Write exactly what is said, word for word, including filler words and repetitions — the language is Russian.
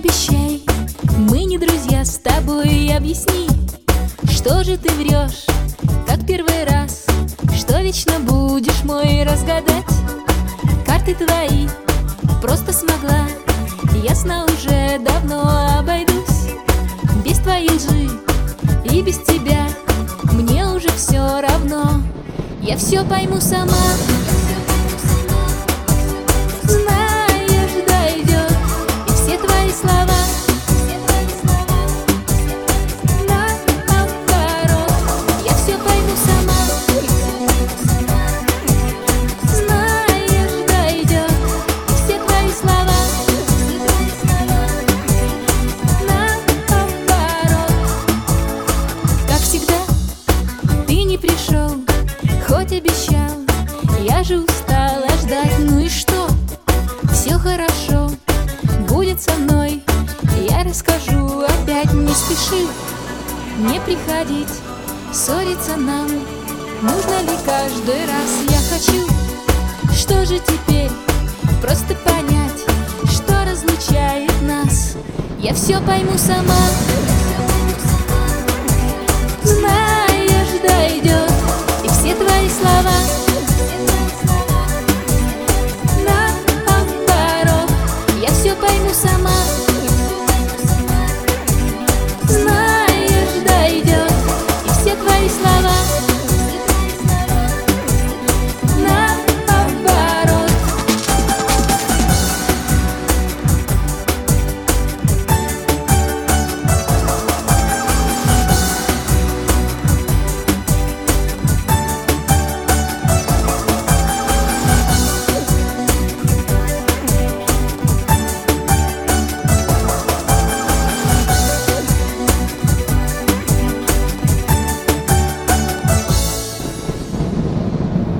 обещай, мы не друзья с тобой. Объясни, что же ты врешь, как первый раз, что вечно будешь мой разгадать. Карты твои просто смогла, ясно уже давно обойдусь. Без твоей лжи и без тебя мне уже все равно. Я все пойму сама. Знаешь, дойдет, и все твои слова наоборот. Я все пойму сама. Знаешь, дойдет, и все твои слова наоборот. Как всегда, ты не пришел, хоть обещал. Я же устала ждать, ну и что? Все хорошо будет со мной, я расскажу опять. Не спеши, не приходить, ссориться нам нужно ли каждый раз? Я хочу, что же теперь, просто понять, что разлучает нас. Я все пойму сама. Знаешь, дойдет, и все твои слова наоборот. Я все пойму сама.